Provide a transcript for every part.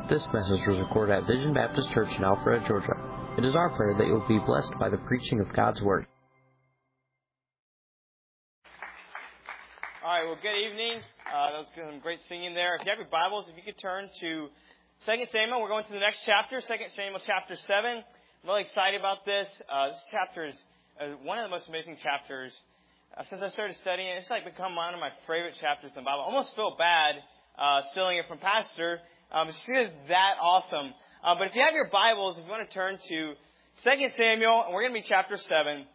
This message was recorded at Vision Baptist Church in Alpharetta, Georgia. It is our prayer that you will be blessed by the preaching of God's Word. All right, well, good evening. That was some great singing there. If you have your Bibles, if you could turn to 2 Samuel. We're going to the next chapter, 2 Samuel chapter 7. I'm really excited about this. This chapter is one of the most amazing chapters. Since I started studying it, it's like become one of my favorite chapters in the Bible. I almost feel bad stealing it from Pastor. It's just that awesome. But if you have your Bibles, if you want to turn to 2 Samuel, and we're going to be chapter 7.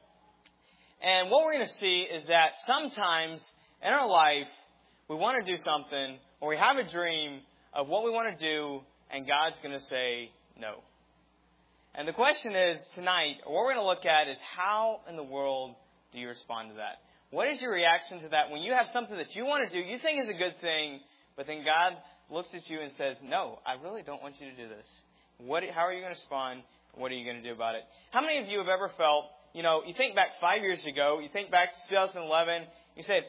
And what we're going to see is that sometimes in our life, we want to do something, or we have a dream of what we want to do, and God's going to say no. And the question is, tonight, what we're going to look at is how in the world do you respond to that? What is your reaction to that when you have something that you want to do, you think is a good thing, but then God looks at you and says, no, I really don't want you to do this. How are you going to respond? What are you going to do about it? How many of you have ever felt, you think back 5 years ago, you think back to 2011, you said,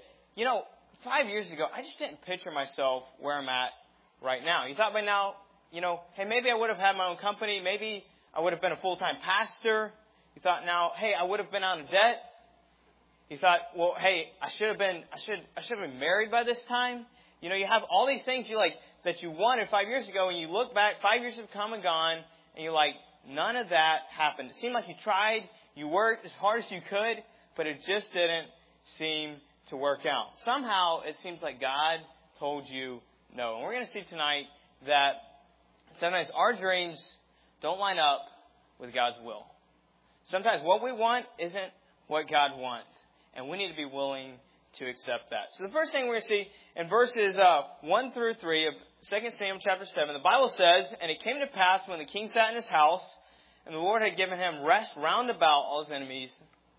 5 years ago, I just didn't picture myself where I'm at right now. You thought by now, hey, maybe I would have had my own company. Maybe I would have been a full-time pastor. You thought now, hey, I would have been out of debt. You thought, well, hey, I should have been married by this time. You have all these things that you wanted 5 years ago, and you look back, 5 years have come and gone, and you're like, none of that happened. It seemed like you tried, you worked as hard as you could, but it just didn't seem to work out. Somehow, it seems like God told you no. And we're going to see tonight that sometimes our dreams don't line up with God's will. Sometimes what we want isn't what God wants, and we need to be willing to accept that. So the first thing we're going to see in verses 1 through 3 of 2 Samuel chapter 7, the Bible says, "And it came to pass when the king sat in his house, and the Lord had given him rest round about all his enemies,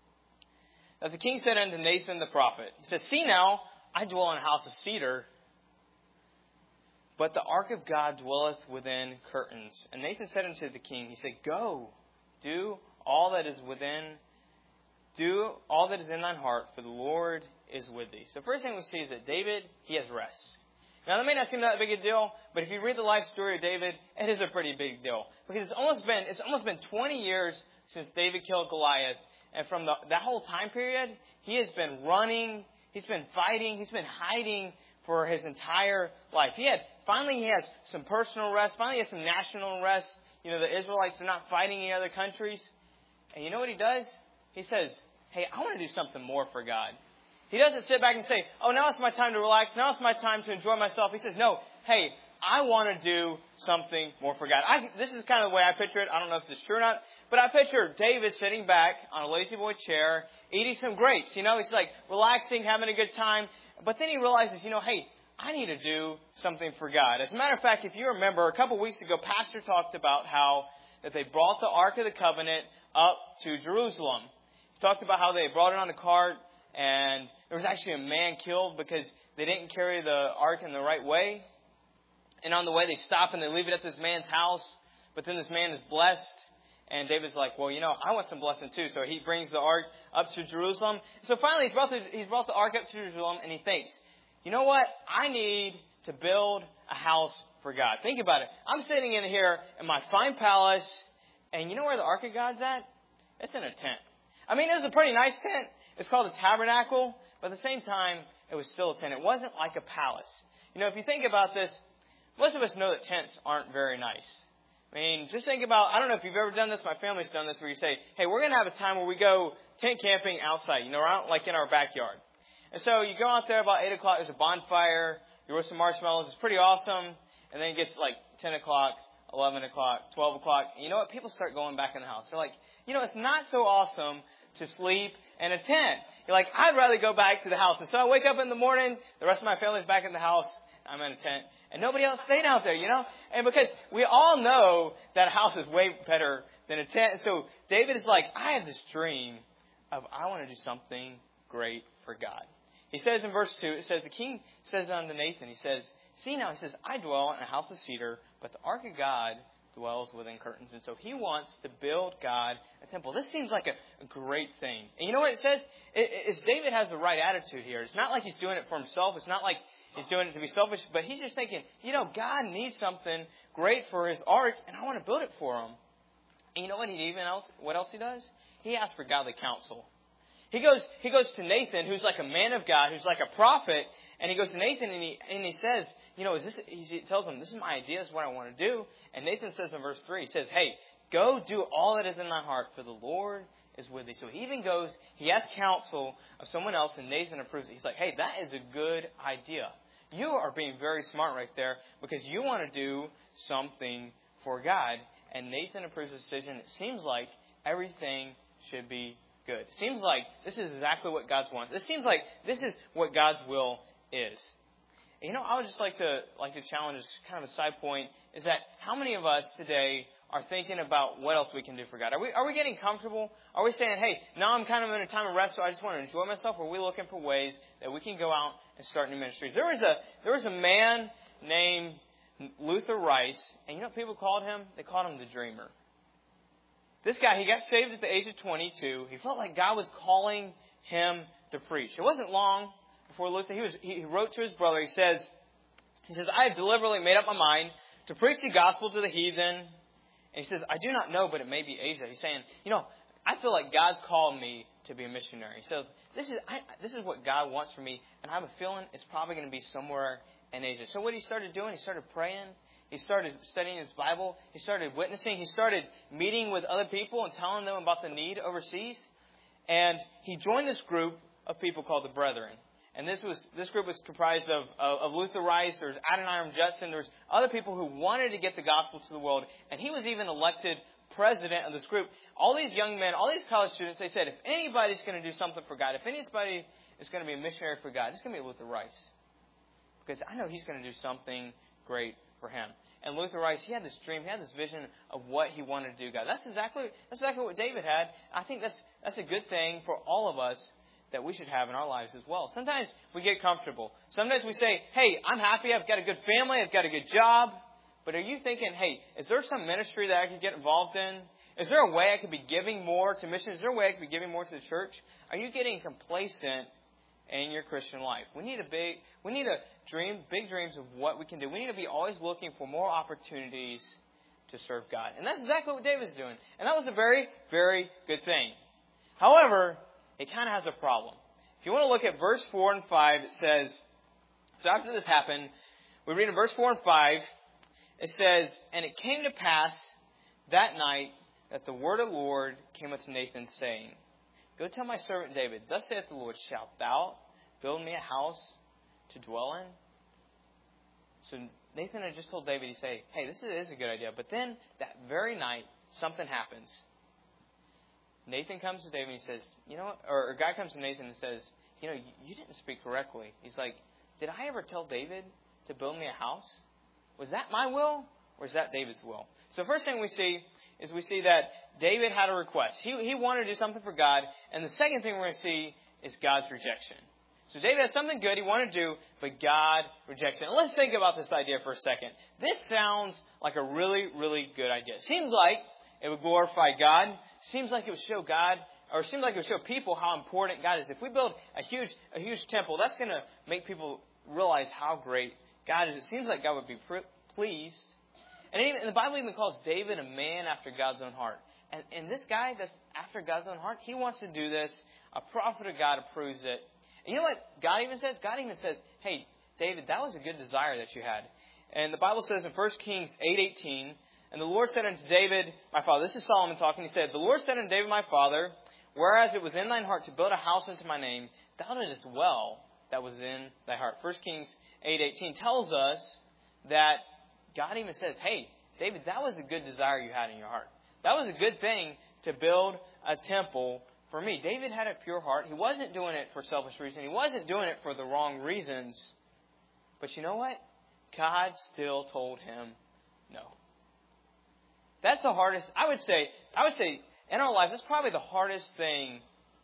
that the king said unto Nathan the prophet," he said, "See now, I dwell in a house of cedar, but the ark of God dwelleth within curtains. And Nathan said unto the king," he said, "Go, do all that is in thine heart, for the Lord is with thee." So first thing we see is that David, he has rest. Now that may not seem that big a deal, but if you read the life story of David, it is a pretty big deal. Because it's almost been 20 years since David killed Goliath. And from that whole time period, he has been running, he's been fighting, he's been hiding for his entire life. Finally he has some personal rest, finally he has some national rest. The Israelites are not fighting in other countries. And you know what he does? He says, hey, I want to do something more for God. He doesn't sit back and say, oh, now it's my time to relax. Now it's my time to enjoy myself. He says, no, hey, I want to do something more for God. This is kind of the way I picture it. I don't know if this is true or not. But I picture David sitting back on a lazy boy chair, eating some grapes. He's like relaxing, having a good time. But then he realizes, hey, I need to do something for God. As a matter of fact, if you remember, a couple weeks ago, Pastor talked about how that they brought the Ark of the Covenant up to Jerusalem. He talked about how they brought it on a cart, and there was actually a man killed because they didn't carry the ark in the right way. And on the way, they stop and they leave it at this man's house. But then this man is blessed. And David's like, well, I want some blessing too. So he brings the ark up to Jerusalem. So finally, he's brought the ark up to Jerusalem, and he thinks, you know what? I need to build a house for God. Think about it. I'm sitting in here in my fine palace, and you know where the ark of God's at? It's in a tent. I mean, it was a pretty nice tent. It's called a tabernacle, but at the same time, it was still a tent. It wasn't like a palace. If you think about this, most of us know that tents aren't very nice. I mean, just think about, I don't know if you've ever done this, my family's done this, where you say, hey, we're going to have a time where we go tent camping outside, around like in our backyard. And so you go out there about 8 o'clock, there's a bonfire, you roast some marshmallows, it's pretty awesome, and then it gets like 10 o'clock, 11 o'clock, 12 o'clock, and you know what? People start going back in the house. They're like, it's not so awesome to sleep in a tent. You're like, I'd rather go back to the house. And so I wake up in the morning, the rest of my family's back in the house, I'm in a tent, and nobody else stayed out there, And because we all know that a house is way better than a tent. And so David is like, I have this dream of I want to do something great for God. He says in verse 2, it says, the king says unto Nathan, he says, see now, he says, I dwell in a house of cedar, but the ark of God dwells within curtains. And so he wants to build God a temple. This seems like a great thing. And you know what it says? David has the right attitude here. It's not like he's doing it for himself. It's not like he's doing it to be selfish. But he's just thinking, God needs something great for his ark, and I want to build it for him. And you know what else he does? He asks for godly counsel. He goes to Nathan, who's like a man of God, who's like a prophet, and he goes to Nathan and he says, he tells him, this is my idea, this is what I want to do. And Nathan says in verse 3, he says, hey, go do all that is in thy heart, for the Lord is with thee. So he even goes, he asks counsel of someone else, and Nathan approves it. He's like, hey, that is a good idea. You are being very smart right there, because you want to do something for God. And Nathan approves the decision. It seems like everything should be good. It seems like this is exactly what God's wants. It seems like this is what God's will is. And I would just like to challenge this kind of a side point, is that how many of us today are thinking about what else we can do for God? Are we getting comfortable? Are we saying, hey, now I'm kind of in a time of rest, so I just want to enjoy myself? Or are we looking for ways that we can go out and start new ministries? There was a man named Luther Rice, and you know what people called him? They called him the Dreamer. This guy, he got saved at the age of 22. He felt like God was calling him to preach. It wasn't long before Luther, he wrote to his brother, he says, I have deliberately made up my mind to preach the gospel to the heathen. And he says, I do not know, but it may be Asia. He's saying, I feel like God's called me to be a missionary. He says, this is what God wants for me, and I have a feeling it's probably going to be somewhere in Asia. So what he started doing, he started praying. He started studying his Bible. He started witnessing. He started meeting with other people and telling them about the need overseas. And he joined this group of people called the Brethren. And this group was comprised of Luther Rice. There was Adoniram Judson. There was other people who wanted to get the gospel to the world. And he was even elected president of this group. All these young men, all these college students, they said, if anybody's going to do something for God, if anybody is going to be a missionary for God, it's going to be Luther Rice. Because I know he's going to do something great for him. And Luther Rice, he had this dream, he had this vision of what he wanted to do, God. That's exactly what David had. I think that's a good thing for all of us that we should have in our lives as well. Sometimes we get comfortable. Sometimes we say, hey, I'm happy, I've got a good family, I've got a good job. But are you thinking, hey, is there some ministry that I could get involved in? Is there a way I could be giving more to missions? Is there a way I could be giving more to the church? Are you getting complacent in your Christian life? We need to dream big dreams of what we can do. We need to be always looking for more opportunities to serve God. And that's exactly what David's doing. And that was a very, very good thing. However, it kind of has a problem. If you want to look at verse 4 and 5, it says, so after this happened, we read in verse 4 and 5, it says, and it came to pass that night that the word of the Lord came unto Nathan, saying, go tell my servant David, thus saith the Lord, shalt thou build me a house to dwell in? So Nathan had just told David, he said, hey, this is a good idea. But then that very night, something happens. Nathan comes to David and he says, you know what? Or a guy comes to Nathan and says, you didn't speak correctly. He's like, did I ever tell David to build me a house? Was that my will or is that David's will? So first thing we see is that David had a request. He wanted to do something for God. And the second thing we're going to see is God's rejection. So David had something good he wanted to do, but God rejects it. And let's think about this idea for a second. This sounds like a really, really good idea. It seems like it would glorify God. It seems like it would show God, or it seems like it would show people how important God is. If we build a huge temple, that's going to make people realize how great God is. It seems like God would be pleased. And the Bible even calls David a man after God's own heart. And this guy that's after God's own heart, he wants to do this. A prophet of God approves it. And you know what God even says? God even says, hey, David, that was a good desire that you had. And the Bible says in 1 Kings 8:18, and the Lord said unto David, my father, this is Solomon talking, he said, the Lord said unto David, my father, whereas it was in thine heart to build a house unto my name, thou didst well that was in thy heart. 1 Kings 8:18 tells us that God even says, hey, David, that was a good desire you had in your heart. That was a good thing to build a temple for me. David had a pure heart. He wasn't doing it for selfish reasons. He wasn't doing it for the wrong reasons. But you know what? God still told him no. That's the hardest. I would say in our lives, that's probably the hardest thing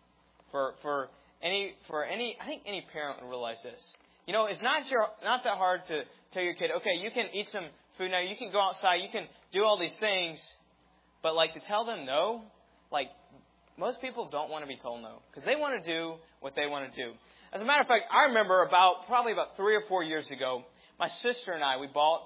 for any. I think any parent would realize this. It's not that hard to tell your kid, okay, you can eat some food now. You can go outside. You can do all these things, but like to tell them no, like most people don't want to be told no because they want to do what they want to do. As a matter of fact, I remember probably about 3 or 4 years ago, my sister and I, we bought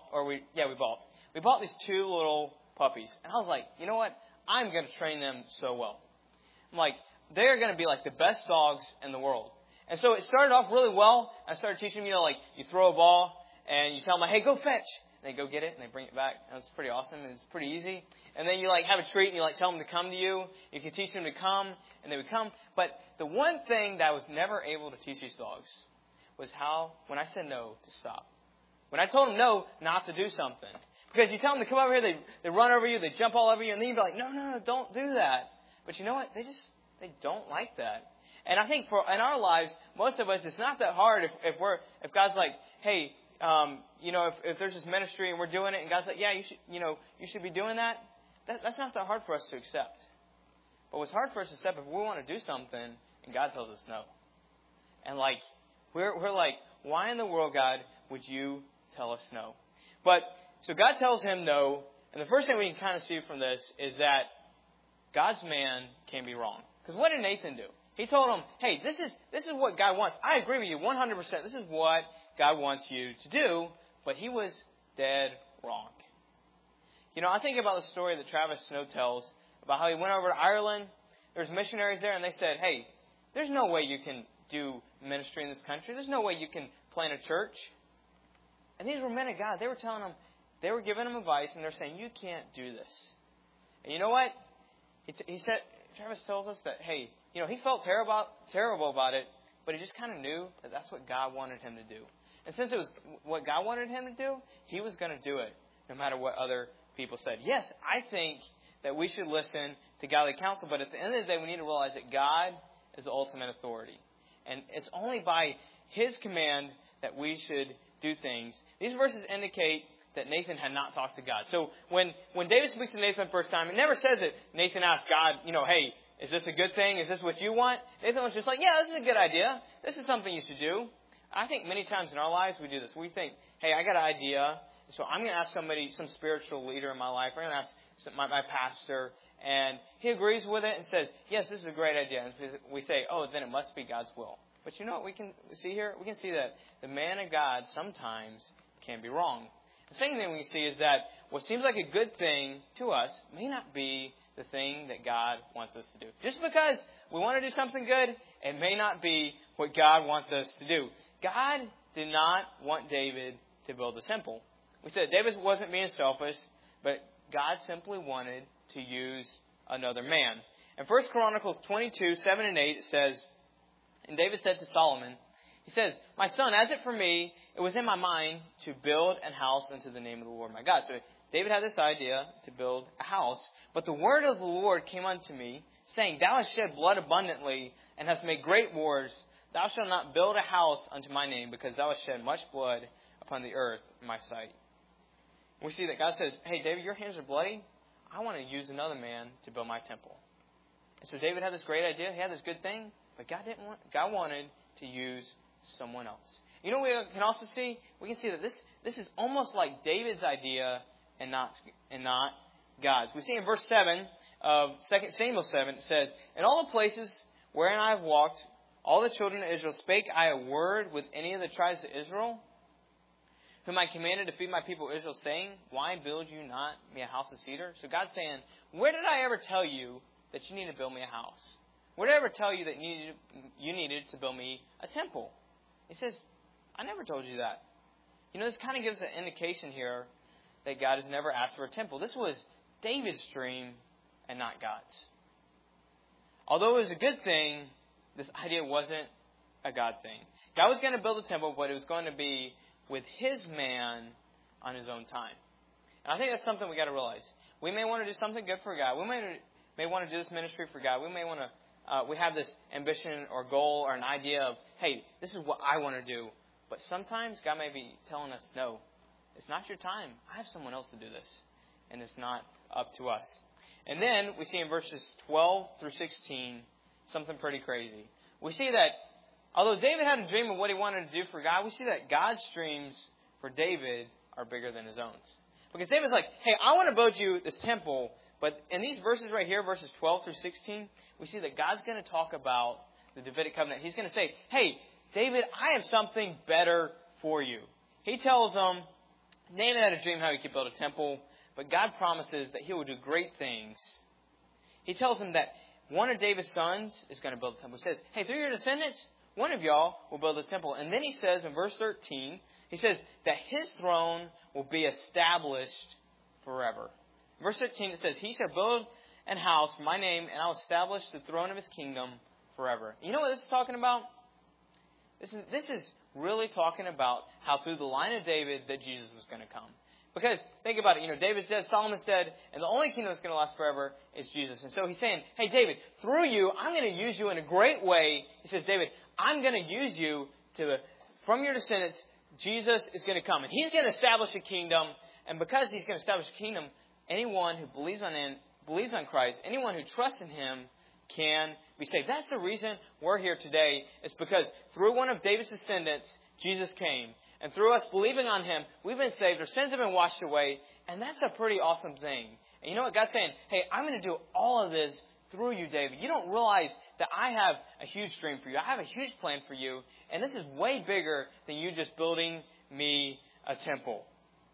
these 2 little puppies. And I was like, you know what? I'm going to train them so well. I'm like, they're going to be like the best dogs in the world. And so it started off really well. I started teaching them, like you throw a ball and you tell them, hey, go fetch. And they go get it and they bring it back. And it's pretty awesome. It's pretty easy. And then you like have a treat and you like tell them to come to you. You can teach them to come and they would come. But the one thing that I was never able to teach these dogs was how, when I said no, to stop. When I told them no, not to do something. Because you tell them to come over here, they run over you, they jump all over you, and then you'd be like, no, don't do that. But you know what? They don't like that. And I think in our lives, most of us, it's not that hard if God's like, hey, if there's this ministry and we're doing it, and God's like, yeah, you should be doing that. That's not that hard for us to accept. But what's hard for us to accept if we want to do something and God tells us no. And like, we're like, why in the world, God, would you tell us no? But, so God tells him no. And the first thing we can kind of see from this is that God's man can be wrong. Because what did Nathan do? He told him, hey, this is what God wants. I agree with you 100%. This is what God wants you to do. But he was dead wrong. I think about the story that Travis Snow tells about how he went over to Ireland. There's missionaries there, and they said, hey, there's no way you can do ministry in this country. There's no way you can plant a church. And these were men of God. They were telling him, they were giving him advice, and they're saying, you can't do this. And you know what? He said, Travis tells us that, hey, he felt terrible about it, but he just kind of knew that that's what God wanted him to do. And since it was what God wanted him to do, he was going to do it, no matter what other people said. Yes, I think that we should listen to godly counsel, but at the end of the day, we need to realize that God is the ultimate authority. And it's only by his command that we should do things. These verses indicate that Nathan had not talked to God. So when David speaks to Nathan the first time, it never says that Nathan asked God, hey, is this a good thing? Is this what you want? Nathan was just like, yeah, this is a good idea. This is something you should do. I think many times in our lives we do this. We think, hey, I got an idea, so I'm going to ask somebody, some spiritual leader in my life. I'm going to ask my pastor, and he agrees with it and says, yes, this is a great idea. And we say, oh, then it must be God's will. But you know what we can see here? We can see that the man of God sometimes can be wrong. The second thing we can see is that what seems like a good thing to us may not be the thing that God wants us to do. Just because we want to do something good, it may not be what God wants us to do. God did not want David to build a temple. We said David wasn't being selfish, but God simply wanted to use another man. In 1 Chronicles 22, 7 and 8, it says, and David said to Solomon, he says, my son, as it for me, it was in my mind to build an house unto the name of the Lord my God. So David had this idea to build a house. But the word of the Lord came unto me, saying, thou hast shed blood abundantly, and hast made great wars. Thou shalt not build a house unto my name, because thou hast shed much blood upon the earth in my sight. We see that God says, hey, David, your hands are bloody. I want to use another man to build my temple. And so David had this great idea. He had this good thing. But God wanted to use someone else. You know what we can also see? We can see that this is almost like David's idea and not God's. We see in verse 7 of 2 Samuel 7, it says, in all the places wherein I have walked, all the children of Israel spake I a word with any of the tribes of Israel, whom I commanded to feed my people Israel, saying, why build you not me a house of cedar? So God's saying, where did I ever tell you that you need to build me a house? Where did I ever tell you that you needed to build me a temple? He says, I never told you that. This kind of gives an indication here that God has never asked for a temple. This was David's dream and not God's. Although it was a good thing, this idea wasn't a God thing. God was going to build a temple, but it was going to be with his man on his own time. And I think that's something we got to realize. We may want to do something good for God. We may want to do this ministry for God. We may want to we have this ambition or goal or an idea of, hey, this is what I want to do. But sometimes God may be telling us, no, it's not your time. I have someone else to do this. And it's not up to us. And then we see in verses 12 through 16 something pretty crazy. We see that although David had a dream of what he wanted to do for God, we see that God's dreams for David are bigger than his own. Because David's like, hey, I want to build you this temple. But in these verses right here, verses 12 through 16, we see that God's going to talk about the Davidic covenant. He's going to say, hey, David, I have something better for you. He tells them, David had a dream how he could build a temple, but God promises that he will do great things. He tells him that one of David's sons is going to build a temple. He says, hey, through your descendants, one of y'all will build a temple. And then he says in verse 13, he says that his throne will be established forever. In verse 13 it says, he shall build an house for my name, and I will establish the throne of his kingdom forever. You know what this is talking about? This is really talking about how through the line of David that Jesus was going to come. Because, think about it, David's dead, Solomon's dead, and the only kingdom that's going to last forever is Jesus. And so he's saying, hey, David, through you, I'm going to use you in a great way. He says, David, I'm going to use you from your descendants, Jesus is going to come. And he's going to establish a kingdom. And because he's going to establish a kingdom, anyone who believes on Christ, anyone who trusts in him can be saved. That's the reason we're here today. It's because through one of David's descendants, Jesus came. And through us believing on him, we've been saved. Our sins have been washed away. And that's a pretty awesome thing. And you know what? God's saying, hey, I'm going to do all of this through you, David. You don't realize that I have a huge dream for you. I have a huge plan for you. And this is way bigger than you just building me a temple.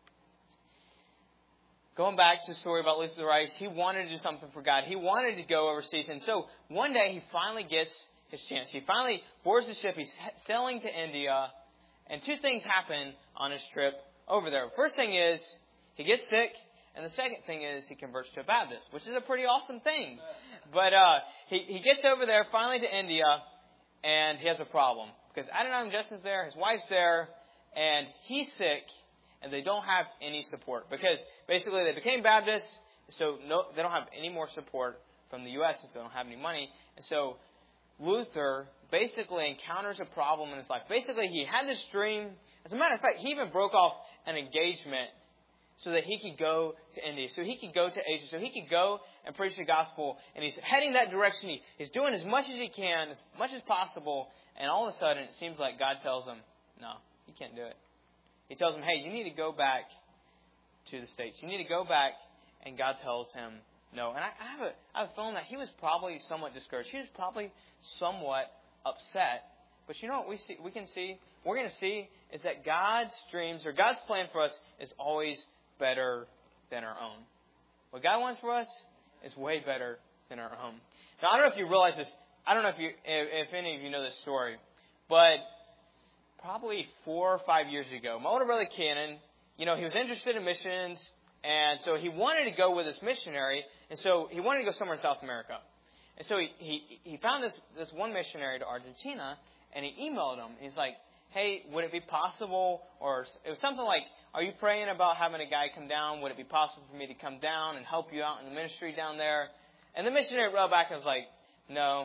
Going back to the story about Luther Rice, he wanted to do something for God. He wanted to go overseas. And so one day he finally gets his chance. He finally boards the ship. He's sailing to India. And two things happen on his trip over there. First thing is he gets sick. And the second thing is he converts to a Baptist, which is a pretty awesome thing. But he gets over there finally to India, and he has a problem. Because Adoniram Judson's there, his wife's there, and he's sick, and they don't have any support. Because basically they became Baptists, so they don't have any more support from the U.S. since they don't have any money. And so Luther basically encounters a problem in his life. Basically, he had this dream. As a matter of fact, he even broke off an engagement so that he could go to India, so he could go to Asia, so he could go and preach the gospel. And he's heading that direction. He's doing as much as he can, as much as possible. And all of a sudden, it seems like God tells him, no, you can't do it. He tells him, hey, you need to go back to the States. You need to go back. And God tells him no. And I have a feeling that he was probably somewhat discouraged. He was probably somewhat upset. But you know what we're going to see is that God's dreams or God's plan for us is always better than our own. What God wants for us is way better than our own. Now, I don't know if you realize this. I don't know if any of you know this story. But probably 4 or 5 years ago, my older brother Cannon, he was interested in missions. And so he wanted to go with this missionary. And so he wanted to go somewhere in South America. And so he found this one missionary to Argentina. And he emailed him. He's like, hey, would it be possible, or it was something like, are you praying about having a guy come down? Would it be possible for me to come down and help you out in the ministry down there? And the missionary wrote back and was like, no,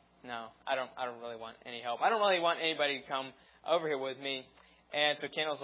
I don't really want any help. I don't really want anybody to come over here with me. And so Ken was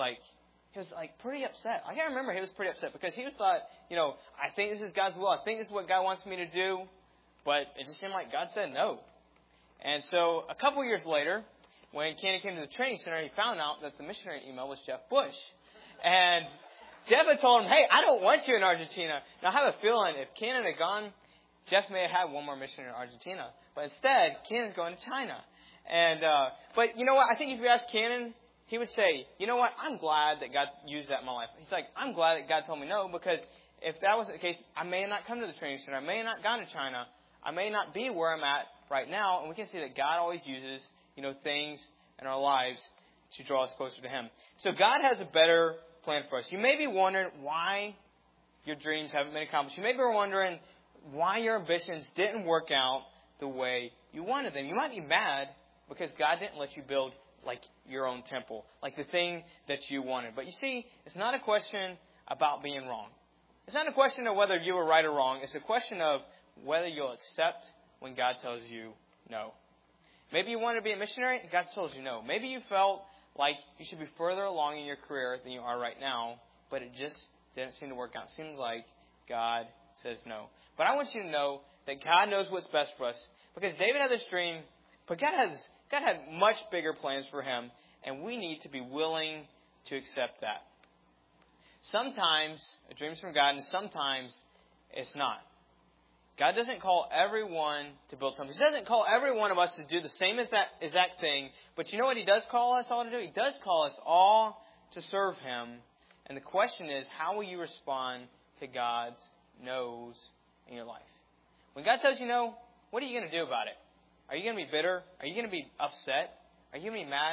pretty upset. I can't remember, he was pretty upset because he thought, I think this is God's will. I think this is what God wants me to do. But it just seemed like God said no. And so a couple years later, when Cannon came to the training center, he found out that the missionary email was Jeff Bush. And Jeff had told him, hey, I don't want you in Argentina. Now, I have a feeling if Cannon had gone, Jeff may have had one more mission in Argentina. But instead, Cannon's going to China. And but you know what? I think if you ask Cannon, he would say, you know what? I'm glad that God used that in my life. He's like, I'm glad that God told me no, because if that wasn't the case, I may have not come to the training center. I may have not gone to China. I may not be where I'm at right now. And we can see that God always uses things in our lives to draw us closer to Him. So God has a better plan for us. You may be wondering why your dreams haven't been accomplished. You may be wondering why your ambitions didn't work out the way you wanted them. You might be mad because God didn't let you build like your own temple, like the thing that you wanted. But you see, it's not a question about being wrong. It's not a question of whether you were right or wrong. It's a question of whether you'll accept when God tells you no. Maybe you wanted to be a missionary, and God told you no. Maybe you felt like you should be further along in your career than you are right now, but it just didn't seem to work out. It seems like God says no. But I want you to know that God knows what's best for us, because David had this dream, but God had much bigger plans for him, and we need to be willing to accept that. sometimes a dream's from God and sometimes it's not. God doesn't call everyone to build temples. He doesn't call every one of us to do the same exact thing. But you know what He does call us all to do? He does call us all to serve Him. And the question is, how will you respond to God's no's in your life? When God tells you no, what are you going to do about it? Are you going to be bitter? Are you going to be upset? Are you going to be mad?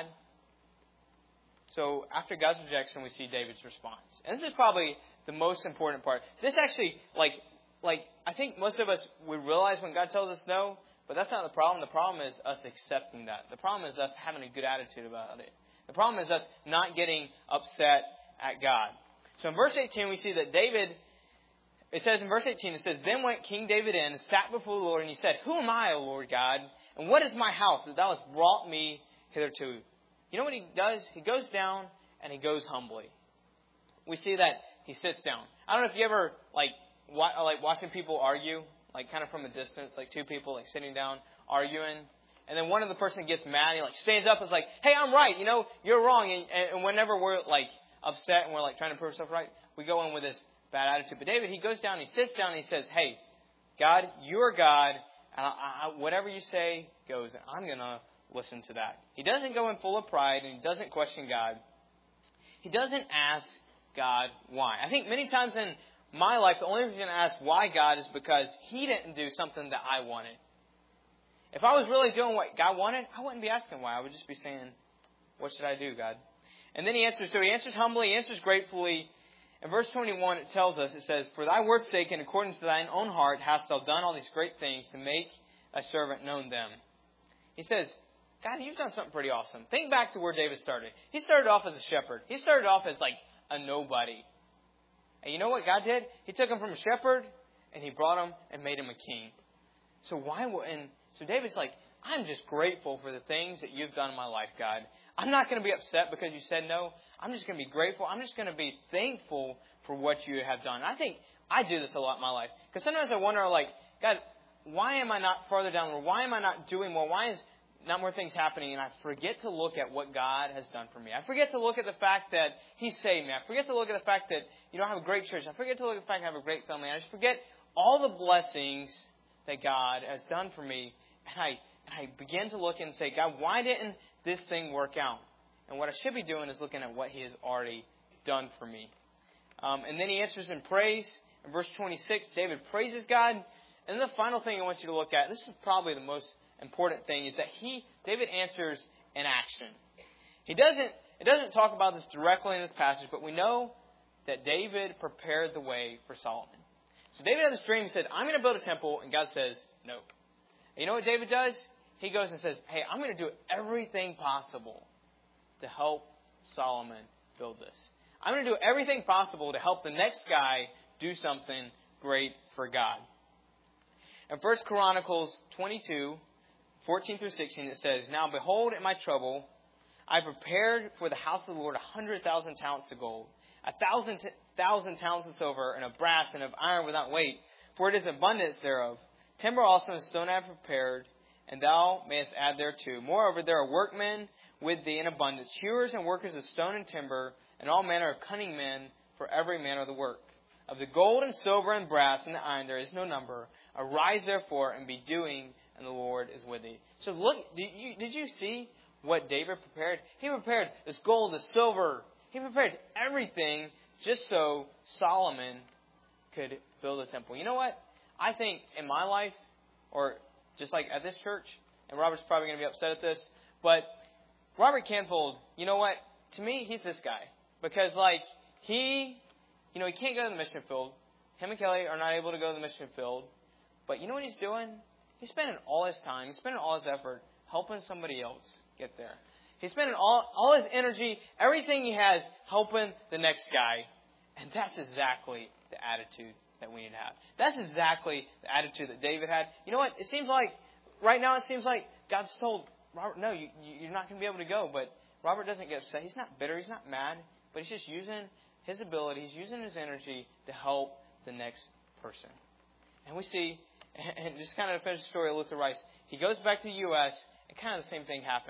So after God's rejection, we see David's response. And this is probably the most important part. This actually, I think most of us, we realize when God tells us no, but that's not the problem. The problem is us accepting that. The problem is us having a good attitude about it. The problem is us not getting upset at God. So in verse 18, we see that David, it says in verse 18, it says, Then went King David in and sat before the Lord, and he said, Who am I, O Lord God? And what is my house that thou hast brought me hitherto? You know what he does? He goes down and he goes humbly. We see that he sits down. I don't know if you ever like watching people argue, like kind of from a distance, like two people like sitting down arguing, and then one of the person gets mad. He like stands up and is like, "Hey, I'm right. You know, you're wrong." And whenever we're like upset and we're like trying to prove stuff right, we go in with this bad attitude. But David, he goes down, he sits down, and he says, "Hey, God, you're God. And whatever you say goes. And I'm gonna listen to that." He doesn't go in full of pride, and he doesn't question God. He doesn't ask God why. I think many times in my life, the only reason I ask why God is because He didn't do something that I wanted. If I was really doing what God wanted, I wouldn't be asking why. I would just be saying, "What should I do, God?" And then he answers. So he answers humbly, he answers gratefully. In verse 21, it tells us, it says, For thy word's sake, and according to thine own heart, hast thou done all these great things to make thy servant known them. He says, God, you've done something pretty awesome. Think back to where David started. He started off as a shepherd. He started off as like a nobody. And you know what God did? He took him from a shepherd and he brought him and made him a king. So so David's like, I'm just grateful for the things that you've done in my life, God. I'm not going to be upset because you said no. I'm just going to be grateful. I'm just going to be thankful for what you have done. I think I do this a lot in my life. Because sometimes I wonder, like, God, why am I not farther down? Or why am I not doing more? Why is not more things happening? And I forget to look at what God has done for me. I forget to look at the fact that He saved me. I forget to look at the fact that, I have a great church. I forget to look at the fact that I have a great family. I just forget all the blessings that God has done for me. And I begin to look and say, God, why didn't this thing work out? And what I should be doing is looking at what He has already done for me. And then he answers in praise. In verse 26, David praises God. And then the final thing I want you to look at, this is probably the most important thing, is that David answers in action. It doesn't talk about this directly in this passage, but we know that David prepared the way for Solomon. So David had this dream. He said, I'm going to build a temple. And God says, no. And you know what David does? He goes and says, hey, I'm going to do everything possible to help Solomon build this. I'm going to do everything possible to help the next guy do something great for God. In 1 Chronicles 22, 14 through 16, it says, Now behold, in my trouble, I prepared for the house of the Lord 100,000 talents of gold, 1,000 talents of silver, and of brass, and of iron without weight, for it is abundance thereof. Timber also and stone I have prepared, and thou mayest add thereto. Moreover, there are workmen with thee in abundance, hewers and workers of stone and timber, and all manner of cunning men for every manner of the work. Of the gold and silver and brass and the iron there is no number. Arise therefore and be doing, and the Lord is with thee. So look, did you see what David prepared? He prepared this gold, this silver. He prepared everything just so Solomon could build a temple. You know what? I think in my life, or just like at this church, and Robert's probably going to be upset at this, but Robert Canfold, you know what? To me, he's this guy. Because he can't go to the mission field. Him and Kelly are not able to go to the mission field. But you know what he's doing? He's spending all his time, he's spending all his effort helping somebody else get there. He's spending all his energy, everything he has, helping the next guy. And that's exactly the attitude that we need to have. That's exactly the attitude that David had. You know what? It seems like, right now it seems like God's told Robert, no, you're not going to be able to go. But Robert doesn't get upset. He's not bitter. He's not mad. But he's just using his ability. He's using his energy to help the next person. And we see, and just kind of to finish the story of Luther Rice, he goes back to the U.S., and kind of the same thing happens.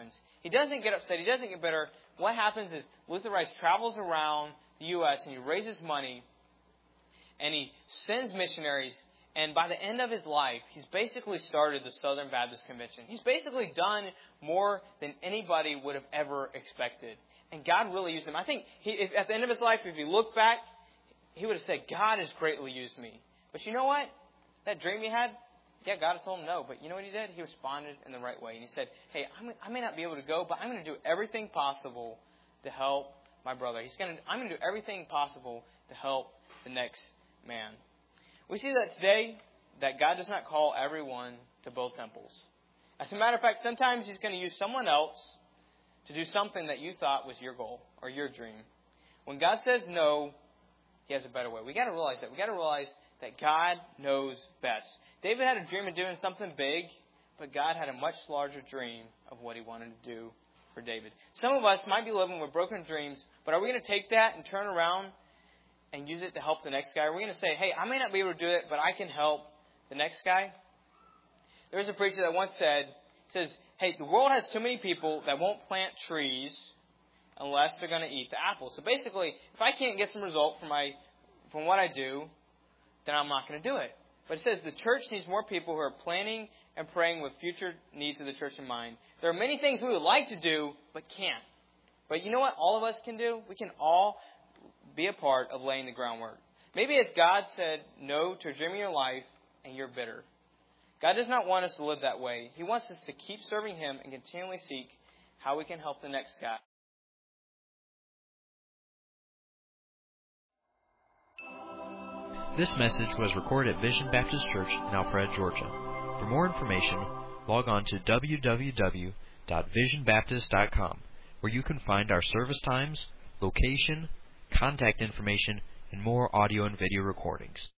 He doesn't get upset. He doesn't get bitter. What happens is Luther Rice travels around the U.S. and he raises money and he sends missionaries. And by the end of his life, he's basically started the Southern Baptist Convention. He's basically done more than anybody would have ever expected. And God really used him. I think at the end of his life, if you look back, he would have said, God has greatly used me. But you know what? That dream he had, yeah, God told him no. But you know what he did? He responded in the right way. And he said, hey, I may not be able to go, but I'm going to do everything possible to help my brother. I'm going to do everything possible to help the next man. We see that today, that God does not call everyone to build temples. As a matter of fact, sometimes He's going to use someone else to do something that you thought was your goal or your dream. When God says no, He has a better way. We got to realize that. We got to realize that God knows best. David had a dream of doing something big, but God had a much larger dream of what He wanted to do for David. Some of us might be living with broken dreams, but are we going to take that and turn around and use it to help the next guy? Are we going to say, hey, I may not be able to do it, but I can help the next guy? There was a preacher that once says, hey, the world has too many people that won't plant trees unless they're going to eat the apples. So basically, if I can't get some result from what I do, then I'm not going to do it. But it says the church needs more people who are planning and praying with future needs of the church in mind. There are many things we would like to do, but can't. But you know what all of us can do? We can all be a part of laying the groundwork. Maybe it's God said no to a dream in your life and you're bitter. God does not want us to live that way. He wants us to keep serving Him and continually seek how we can help the next guy. This message was recorded at Vision Baptist Church in Alpharetta, Georgia. For more information, log on to www.visionbaptist.com, where you can find our service times, location, contact information, and more audio and video recordings.